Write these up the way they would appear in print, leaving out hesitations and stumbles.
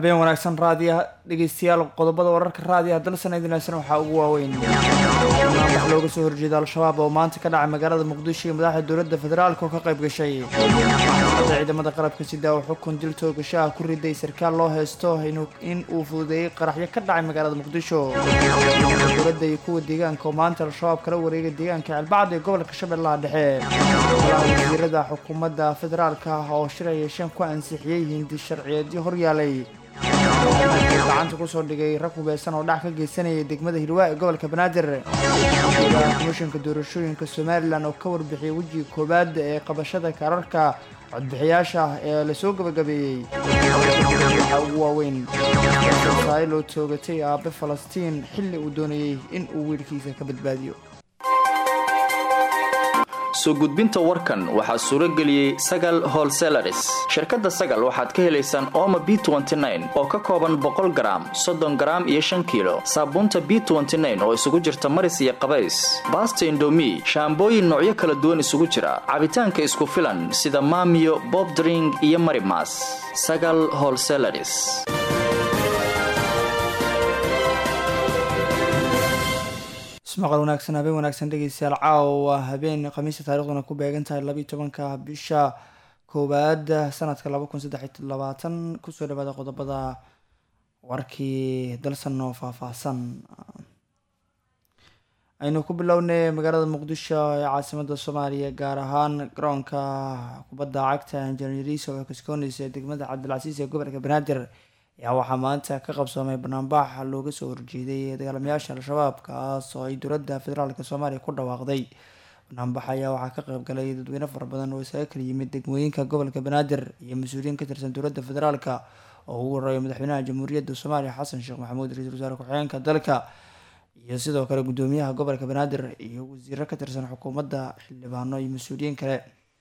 habeen wanaagsan raadiyaha dhegeystayaal qodobada wararka raadiyaha dalsan idinaysan waxaa ugu waaweyn wax looga soo horjeeda al-shabaab oo maanta ka dhacay magaalada muqdisho iyo madaxda dowladda federaalka oo ka qayb gashay ciidamada qalabka sida uu xukun dil toogashaha ku riday sarkaal loo haysto in uu fududeeyay qaraxyo ka dhacay magaalada muqdisho dowladda iyo kuwa deegaanka oo maanta al-shabaab kala wareegay deegaanka ceelbacd ee gobolka shabeellaha dhexe wasiirada xukuumadda federaalka oo shilay yeesheen ku ansixiyey hindi sharciyeedyo horyaalay gacanta kusoo dhigay rag hubeysan oo dhac ka geysanayay degmada Hiirwaa ee gobolka Banaadir komishanka doorashooyinka Somaliland oo ka warbixiyay wajiga koobaad ee qabashada kaararka codbixiyaasha ee la soo gabagabeeyay ugu waaweyn Israa'iil oo toogatay aabe Falastiin xilli uu doonayay in uu wiilkiisa ka badbaadiyo soo gudbinta warkan waxaa suuro geliyay Sagal Wholesalers shirkadda Sagal waxaad ka helaysaan Omo B29 oo ka kooban 100 gram 30 gram iyo 5 kilo saabuunta B29 oo isugu jirta maris iyo qabays basta indomie shaambooyin noocyo kala duwan isugu jira cabitaanka isku filan sida Maamiyo Bob Drink iyo Marimas Sagal Wholesalers maqal wanaagsan habeen wanaagsan dhegeystayaal caawa habeen khamiista taariikhduna ku beegan tahay 12-ka bisha koowaad sanadka 2023 kusoo dhawaada qodobada warkii dalsan oo faahfaahsan aynu ku bilownay magaalada muqdisho ee caasimada Soomaaliya gaar ahaan garoonka kubadda cagta Engineers oo kaskoonaysa degmada Cabdilcasiis ee gobolka Banaadir ayaa waxaa maanta ka qabsoomay barnaamij looga soo horjeeday dagaalamayaasha al-shabaab kaas oo ay dowladda federaalka Soomaaliya ku dhawaaqday barnaamij ayaa waxaa ka qayb galay dadweyne fara badan oo isaga kala yimid degmooyinka gobolka Banaadir iyo mas'uuliyiin ka tirsan dowladda federaalka oo ugu horeeyay madaxweynaha jamhuuriyadda Soomaaliya Xasan Sheekh Maxamuud ra'iisul wasaare ku-xigeenka dalka iyo sidoo kale gudoomiyaha gobolka Banaadir iyo wasiirro ka tirsan xukuumadda xildhibaano iyo mas'uuliyiin kale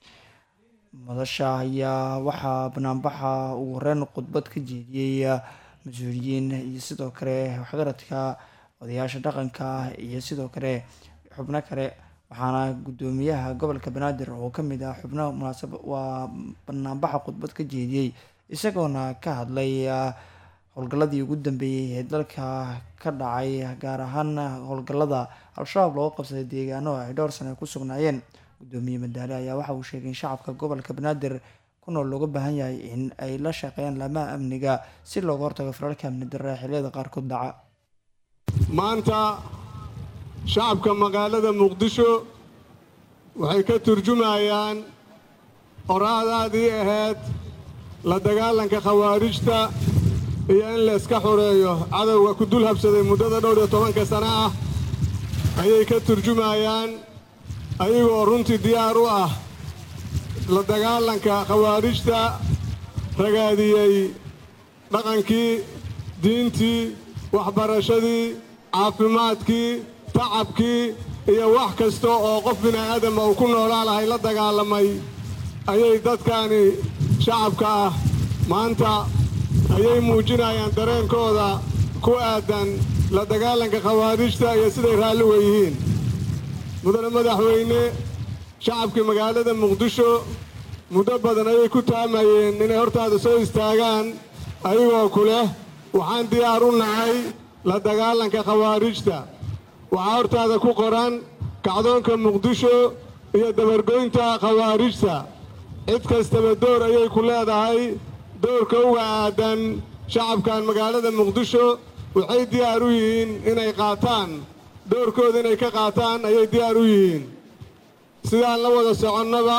madasha ayaa waxaa barnaamijka ugu horeyn khudbad ka jeediyay mas'uuliyiin iyo sidoo kale waxgaradka odayaasha dhaqanka iyo sidoo kale xubno kale waxaana gudoomiyaha gobolka Banaadir oo kamid ah xubno munaasabad waa barnaamijka khudbad ka jeediyay isagoona ka hadlay howlgaladii ugu dambeeyay ee dalka ka dhacay gaar ahaan howlgalada al-shabaab loo qabsaday deegaano ay dhowr sano ku sugnaayeen gudoomiye madaale ayaa waxa uu sheegay in shacabka gobolka Banaadir ku nool looga baahan yahay in ay la shaqeeyaan laamaha amniga si looga hortago falalka amni darrada xilliyada qaarkood dhaca maanta shacabka magaalada Muqdisho waxay ka turjumayaan qoraadaadii ahayd la dagaalanka khawaarijta iyo in la iska xoreeyo cadawga ku dul habsaday muddada 12 sano ah ayay ka turjumayaan ayagoo runtii diyaar u ah la dagaalanka khawaarijta ragaadiyey dhaqankii diintii waxbarashadii caafimaadkii tacabkii iyo wax kasta oo qof bini'aadam uu ku noolaa lahay la dagaalamay ayay dadkani shacabka ah maanta ayay muujinayaan dareenkooda ku aadan la dagaalanka khawaarijta iyo siday raalli u yihiin mudane madaxweyne shacabka magaalada Muqdisho muddo badan ayay ku taamayeen inay hortaada soo istaagaan ayagoo ku leh waxaan diyaar u nahay la dagaalanka khawaarijta waxaa hortaada ku qoran kacdoonka Muqdisho iyo dabargoynta khawaarijta cid kastaba door ayay ku leedahay doorka uga aadan shacabkan magaalada Muqdisho waxay diyaar u yihiin inay qaataan doorkooda inay ka qaataan ayay diyaar u yihiin sidaan la wada soconnaba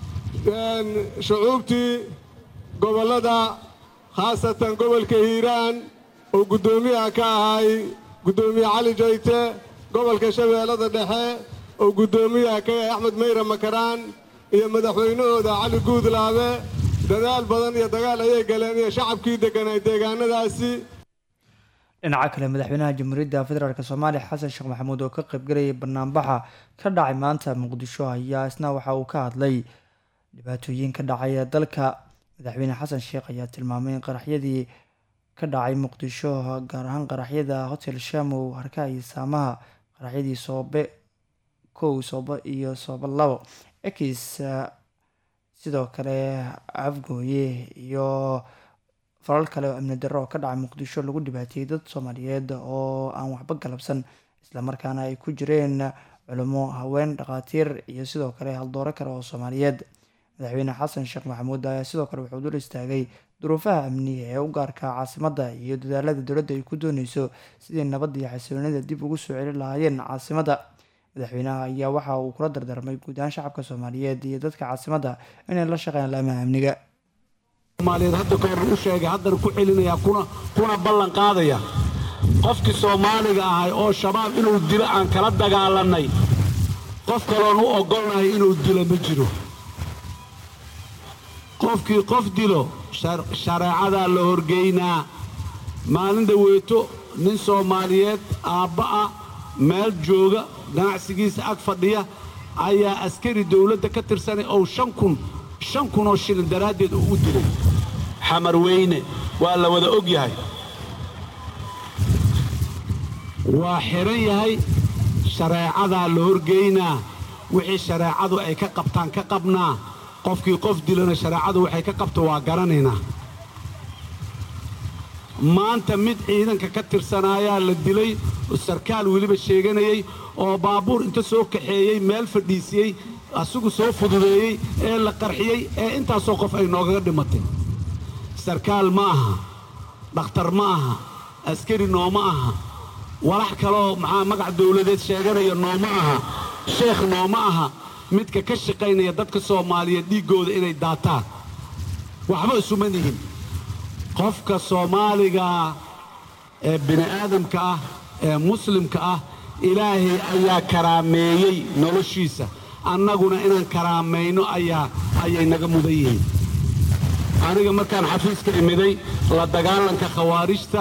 shucuubtii gobollada khaasatan gobolka Hiiraan oo gudoomiyaha ka ahay gudoomiye Cali Jayte gobolka Shabeellada Dhexe oo gudoomiyaha ka yahay Axmed Meyre Makaraan iyo madaxweynahooda Cali Guudlaabe dadaal badan iyo dagaal ayay galeen iyo shacabkii deganay deegaanadaasi dhinaca kale madaxweynaha jamhuuriyadda federaalka Soomaaliya Xasan Sheekh Maxamuud oo ka qayb galay barnaamijka ka dhacay maanta Muqdisho ayaa isna waxa uu ka hadlay dhibaatooyin ka dhacay dalka madaxweyne Xasan Sheekh ayaa tilmaamay in qaraxyadii ka dhacay Muqdisho gaar ahaan qaraxyada Hotel Shamow harka iyo saamaha qaraxyadii Soobe iyo Soobe 2 ekis sidoo kale afgooye iyo falal kale oo amni darro oo ka dhacay muqdisho lagu dhibaateeyey dad soomaaliyeed oo aan waxba galabsan islamarkaana ay ku jireen culimo, haween, dhakhaatiir iyo sidoo kale haldooro kale oo soomaaliyeed. madaxweyne xasan sheekh maxamuud ayaa sidoo kale wuxuu dul istaagay duruufaha amniga ee u gaarka caasimadda iyo dadaalada dowladda ay ku dooneyso sidii nabad iyo xasiloonida dib ugu soo celin lahaayeen caasimadda. madaxweynaha ayaa waxa uu kula dardarmay guud ahaan shacabka soomaaliyeed iyo dadka caasimadda inay la shaqeeyaan laamaha amniga. soomaaliyeed hadda ka hor u sheegay haddana ku celinaya kuna ballan qaadaya qofkii soomaaliga ahay oo shabaab inuu dilo aan kala dagaalanay qof kaloon u ogolnahay inuu dilo ma jiro. qofkii qof dilo shareecadaa la horgeynaa. maalin dhaweeto nin soomaaliyeed aabba ah meel jooga ganacsigiisa ag fadhiya ayaa askari dawladda ka tirsanay oo 5,000 oo shilin daraaddeed uu u dilay xamar weyne. waa la wada og yahay, waa xiran yahay. shareecadaa la horgeynaa. wixii shareecadu ay ka qabtaan ka qabnaa. qofkii qof dilana shareecadu waxay ka qabto waa garanaynaa. maanta mid ciidanka ka tirsanaayaa la dilay, sarkaal weliba sheeganayay oo baabuur inta soo kaxeeyey meel fadhiisiyey asigu soo fududeeyey ee la qarxiyey ee intaasoo qof ay noogaga dhimatay. sarkaal ma aha, dhakhtar ma aha, askari nooma aha, walax kaloo magac dawladeed sheeganaya nooma aha, sheekh nooma aha. midka ka shaqaynaya dadka soomaaliyeed dhiiggooda inay daataan waxba isuma nihin. qofka soomaaliga ee bini'aadamka ah ee muslimka ah ilaahay ayaa karaameeyey noloshiisa. annaguna inaan karaamayno ayay naga mudan yihiin. aniga markaan xafiiska imiday la dagaalanka khawaarijta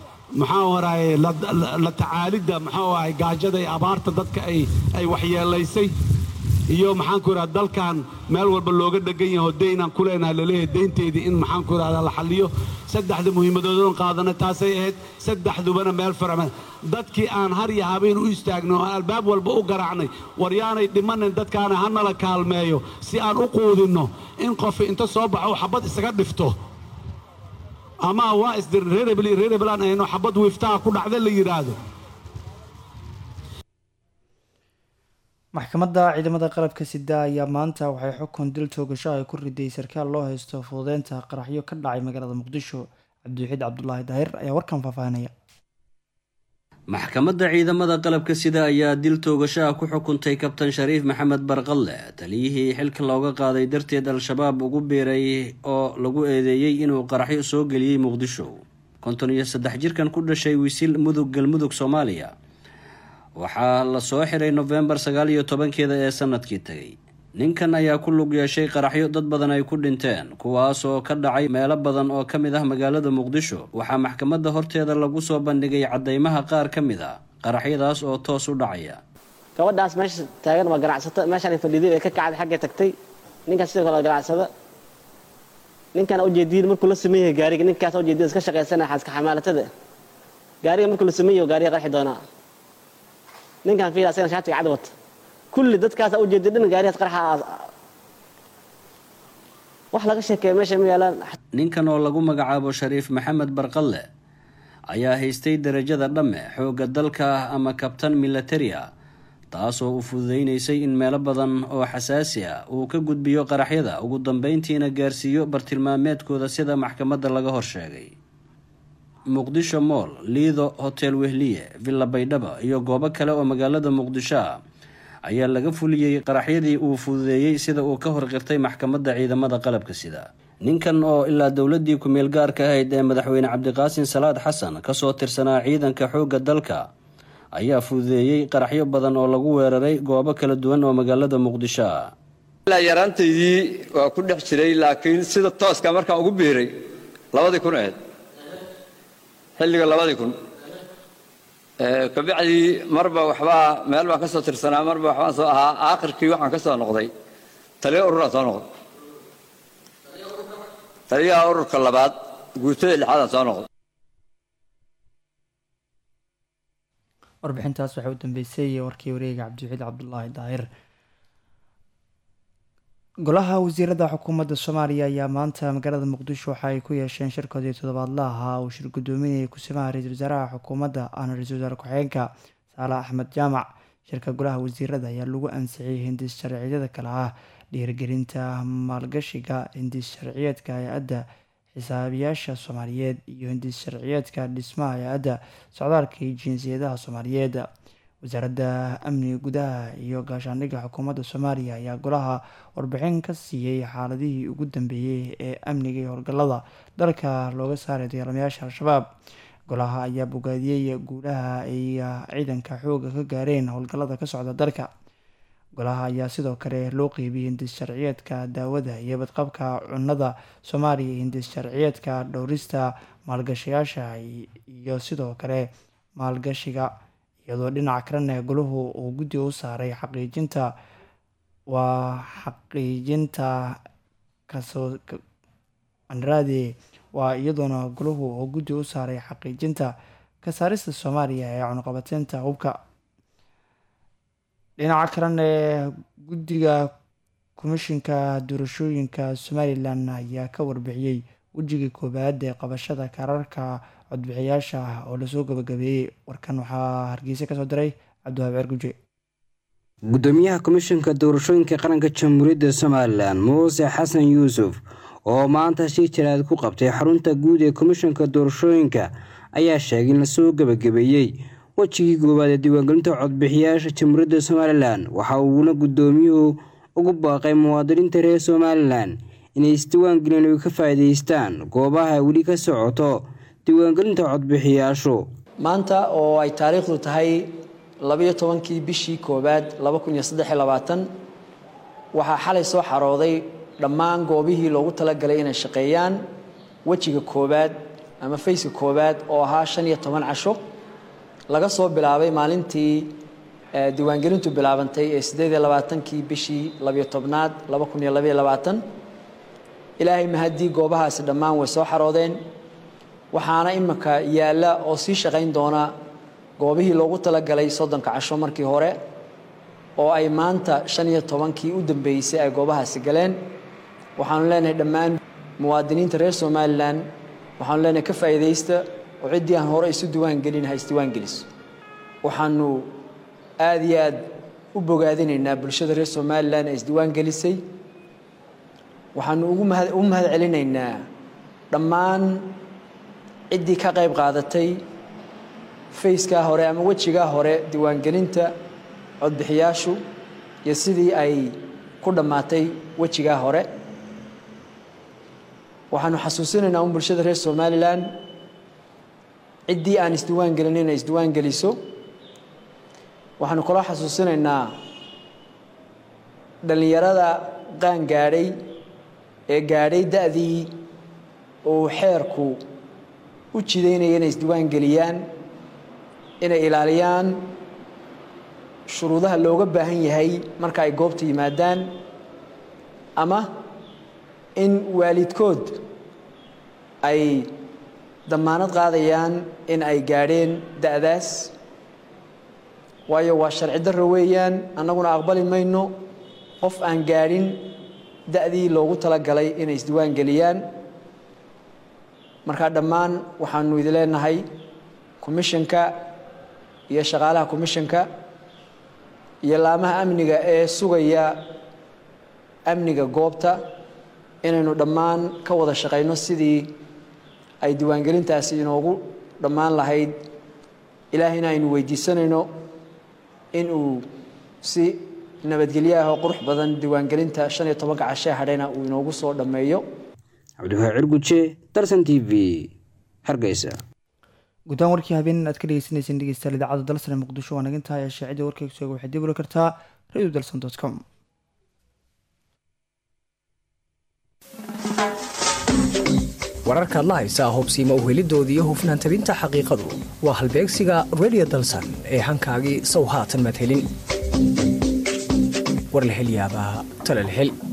la tacaalidda gaajada iyo abaarta dadka ay waxyeelaysay iyo dalkan meel walba looga dhegan yaho daynaan ku leenahay laleeyahay daynteedii in la xalliyo. saddexda muhiimadoodan qaadana taasay ahayd. saddexdubana meel farama dadkii aan har iyo habeen u istaagno oo albaab walba u garaacnay waryaanay dhimanin dadkaana hanala kaalmeeyo si aan u quudinno in qof inta soo baxo xabad isaga dhifto ama waa isdirin reereblaan ayno xabad wiiftaha ku dhacda la yidhaahdo. maxkamadda ciidamada qalabka sida ayaa maanta waxay xukun dil toogasho ay ku riday sarkaal loo haysto fududeynta qaraxyo ka dhacay magaalada muqdisho. cabdiwaxiid cabdulaahi daahir ayaa warkan faahfaahinaya. maxkamadda ciidamada qalabka sida ayaa dil toogasho ah ku xukuntay kabtan shariif maxamed barqalle, taliyihii xilka looga qaaday darteed al-shabaab ugu biiray oo lagu eedeeyey inuu qaraxyo soo geliyey muqdisho. 53 jirkan ku dhashay wisil mudug galmudug soomaaliya waxaa la soo xiray November 19 ee sanadkii tagay. ninkan ayaa ku lug yeeshay qaraxyo dad badan ay ku dhinteen kuwaasoo ka dhacay meelo badan oo ka mid ah magaalada muqdisho. waxaa maxkamadda horteeda lagu soo bandhigay cadeymaha qaar ka mid ah qaraxyadaas oo toos u dhacaya. gabadhaas meesha taagan waa ganacsato, meeshaan fadhiday ee ka kacday xaggee tagtay. ninkan sidoo kale ganacsada. ninkan ujeediyay markuu la sameeyay gaariga, ninkaas ujeediyay iska shaqeysana xaaska xamaalatada. gaariga markuu la sameeyo gaariga qarxi doonaa. ninkan fiilaasana shaatiga cad wata. kulli dadkaas u jeedin gaariyaas qarxa wax laga sheekeeyo meesha ma yaalaan. ninkan oo lagu magacaabo shariif maxamed barqalle ayaa haystay darajada dhamme xoogga dalka ama kabtan military ah, taasoo u fududeynaysay in meelo badan oo xasaasi ah uu ka gudbiyo qaraxyada, ugu dambeyntiina gaarsiiyo bartilmaameedkooda sida maxkamadda laga horsheegay. muqdisho mool, liido, hotel wehliye, villa baydhaba iyo goobo kale oo magaalada muqdisho ah ayaa laga fuliyey qaraxyadii uu fududeeyey sida uu ka horqirtay maxkamadda ciidamada qalabka sida. ninkan oo ilaa dowladii ku-meel gaarka ahayd ee madaxweyne cabdiqaasin salaad xasan kasoo tirsanaa ciidanka xoogga dalka ayaa fududeeyey qaraxyo badan oo lagu weeraray goobo kala duwan oo magaalada muqdisho ah. ilaa yaraantaydii waa ku dhex jiray, laakiin sida tooska markaan ugu biiray 2000 ahayd, xilliga 2000 kabacdii marba waxbaa meel baan ka soo tirsanaa, marba waxbaan soo ahaa. aakhirkii waxaan ka soo noqday taliya ururaan soo noqday, taliyaha ururka 2 guutada 6 soo noqday. warbixintaas waxay u dambeysay warkii wareega cabdiwaxiid cabdulaahi daahir. golaha wasiirada xukuumadda soomaaliya ayaa maanta magaalada muqdisho waxa ay ku yeesheen shirkoodii toddobaadlaha uu shir gudoominayay kusimaha ra-iisul wasaaraha xukuumadda ahna ra-iisul wasaare ku-xigeenka saale axmed jaamac. shirka golaha wasiirada ayaa lagu ansixiyey hindis sharciyada kale ah dhiirigelinta maalgashiga, hindis sharciyeedka hay-adda xisaabiyaasha soomaaliyeed iyo hindis sharciyeedka dhismaha hay-adda socdaalka iyo jinsiyadaha soomaaliyeed. wasaaradda amniga gudaha iyo gaashaandhigga xukuumadda soomaaliya ayaa golaha warbixin ka siiyey xaaladihii ugu dambeeyey ee amniga iyo howlgallada dalka looga saaray dagaalamayaasha al-shabaab. golaha ayaa bogaadiyey guulaha ay ciidanka xooga ka gaareen howlgallada ka socda dalka. golaha ayaa sidoo kale loo qeybiyey hindis sharciyeedka daawada iyo badqabka cunnada soomaaliya iyo hindis sharciyeedka dhowrista maalgashayaasha iyo sidoo kale maalgashiga, iyadoo dhinaca kalena golahu uu guddi u saaray xaqiijinta iyadoona golahu uu guddi u saaray xaqiijinta ka saarista soomaaliya ee cunuqabateynta hubka. dhinaca kalena guddiga komishinka doorashooyinka somalilan ayaa ka warbixiyey wejigii koobaad ee qabashada kaararka codbixiyaasha oo lasoo gabagabeeyey. warkan waxaa hargeysa kasoo diray cabdiwahaab ceerguje. gudoomiyaha komishinka doorashooyinka qaranka jamhuuriyadda somalilan muuse xasan yuusuf oo maanta shir jaraad ku qabtay xarunta guud ee komishinka doorashooyinka ayaa sheegay in lasoo gabagabeeyey wejigii koowaad ee diiwaangelinta codbixiyaasha jamhuuriyadda somalilan. waxa uuna gudoomiyuhu ugu baaqay muwaadiniinta reer somalilan inay isdiiwaangelin ay ka faa'iidaystaan goobaha weli ka socoto diiwaangelinta codbixiyaashu. maanta oo ay taariikhdu tahay 12 bishii koowaad 2023 waxaa xalay soo xarooday dhammaan goobihii loogu talagalay inay shaqeeyaan wejiga koowaad ama fayska koowaad oo ahaa 15 casho laga soo bilaabay maalintii diiwaangelintu bilaabantay ee 28 bishii 12aad 2022. ilaahay mahadii goobahaasi dhammaan way soo xaroodeen, waxaana imika yaala oo sii shaqayn doona goobihii loogu talagalay 30 casho markii hore oo ay maanta 15kii u dambeysay ay goobahaasi galeen. waxaanu leenahay dhammaan muwaadiniinta reer Somaliland waxaanu leenahay ka faa'iideysta oo cidii aan hore isu diiwaan gelin ha isdiiwaan geliso. waxaanu aad iyo aad u bogaadinaynaa bulshada reer Somaliland ee isdiiwaan gelisay. waxaanu ugu mahad celinaynaa dhammaan cidii ka qayb qaadatay fayska hore ama wejiga hore diiwaangelinta codbixiyaashu iyo sidii ay ku dhamaatay wejiga hore. waxaanu xasuusinaynaa bulshada reer Somaliland cidii aan isdiiwaan gelin inay isdiiwaan geliso. waxaanu kala xasuusinaynaa dhalinyarada qaan gaadhay ee gaadhay da'dii oo xeerku u jideynaya inay isdiiwaan geliyaan inay ilaaliyaan shuruudaha looga baahan yahay marka ay goobta yimaadaan, ama in waalidkood ay damaanad qaadayaan in ay gaadheen da'daas. waayo waa sharci darro weeyaan, annaguna aqbali mayno qof aan gaadhin da'dii loogu talagalay inay isdiiwaan geliyaan. marka dhammaan waxaanu idin leenahay komishanka iyo shaqaalaha komishanka iyo laamaha amniga ee sugaya amniga goobta inaynu dhammaan ka wada shaqeyno sidii ay diiwaangelintaasi inoogu dhammaan lahayd. ilaahayna aynu weydiisanayno inuu si nabadgelyo ah oo qurux badan diiwaangelinta 15 casho hadhayna uu inoogu soo dhameeyo. cabdiwahaab ceerguje, Darsan TV, Hargeysa. guddaan warkii habeen aad ka dhegeysaneyseen dhegeystayaal idaacadda dalsan muqdisho waa naga intaa shaacidda warkayga soo waxaad dib u heli kartaa radio.dalsan.com. wararkaad la haysaa hubsiima uhelidoodii iyo hufnaan tabinta xaqiiqadu waa halbeegsiga radio dalsan ee hankaagii sow haatan madhelin. war la hel yaabaa tala la hel.